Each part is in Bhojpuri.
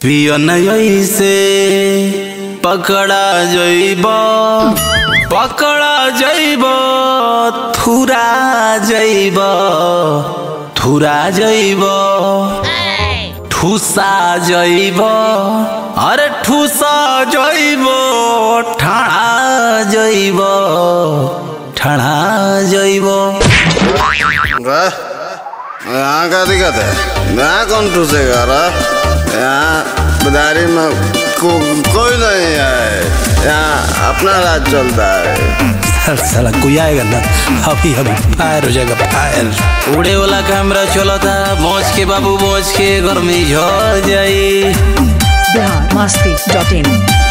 पियो नहीं से पकड़ा जइबो थुरा जइबो ठूसा जइबो अरे ठूसा जइबो ठाणा जइबो यहाँ का दिक्कत है? यहाँ कौन ठूसेगा? यहाँ बदारी में कोई नहीं है, यहाँ अपना राज चलता है। साला कोई आएगा ना अभी फायर हो जाएगा फायर। उड़े वाला कैमरा चला था मौज के बाबू मौज के गर्मी झड़ जाई। biharmasti.in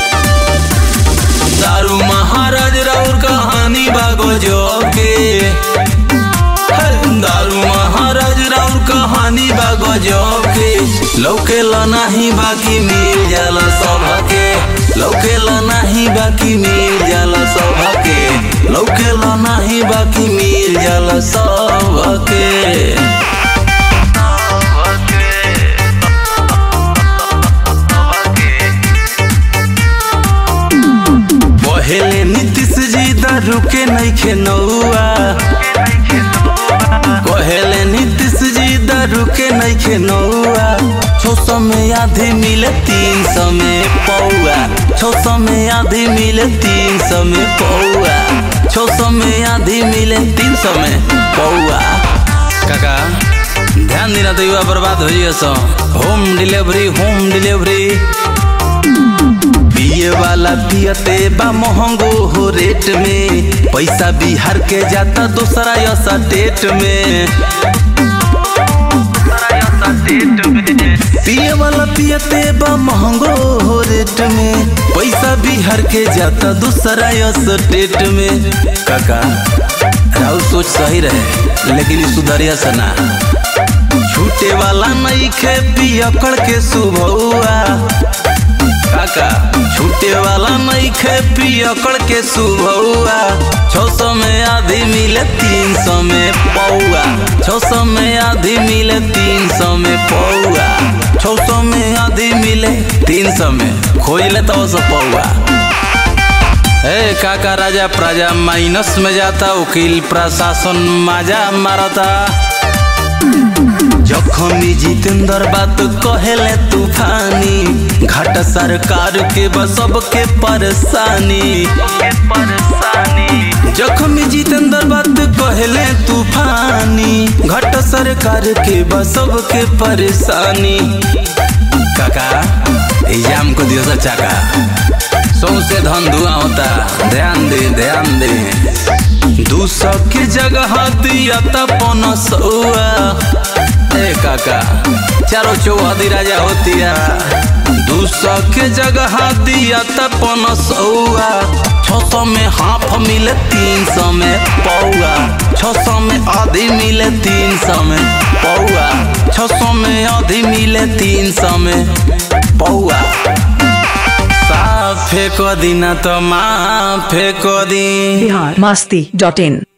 दारू महाराज राउर कहानी बागो जो के दारू महाराज राउर कहानी बागो जो के लौके नहीं बाकी मिल जाला सबके लौके नहीं बाकी मिल जाला सबके लौके नहीं बाकी मिल जाला सबके। पहले नीतीश जी दारू के नहीं खेनौआ कहले नीतीश जी दारू के नहीं खेनौआ 600 में आधी मिले 300 में पौआ 600 में आधी मिले 300 में पौआ 600 में आधी मिले 300 में पौआ। काका ध्यान देना तो युवा बर्बाद हो जाए। होम डिलीवरी पिए वाला पियते बा महंगो हो रेट में पैसा बिहार के जाता दूसरा ऐसा डेट में पिए वाला पियते बा महंगो हो रेट में पैसा बिहार के जाता दूसरा ऐसा डेट में। काका राहुल सोच सही रहे लेकिन सुधरिया सना छूटे वाला नहीं खे पियकड़ के सुबहुआ। काका छूटे वाला नहीं खे पियकड़ के सुबहुआ 600 में आधी मिले 300 में पौआ 600 में आधी मिले 300 में पौआ 600 में आधी मिले 300 में खोजले तो सब पौआ। काका राजा प्रजा माइनस में जाता वकील प्रशासन मजा मारता। जखमी जितेंद्र बात कहेले तूफानी घाटा सरकार के बस सबके परेशानी। जखमी जितेंद्र बात कहेले तूफानी घाटा सरकार के बस सबके परेशानी। काका एग्जाम को दियो सा चाका सौ से धन धुआं होता ध्यान दे 200 की जगह दिया था 500। काका चारों चौहदी राजा होती है 200 के जगह दिया था 500। 600 में हाफ मिले 300 में पौआ 600 में आधी मिले 300 में पौआ 600 में आधी मिले 300 में पौआ। साफ फेंको दी ना तो माँ फेंको दी। biharmasti.in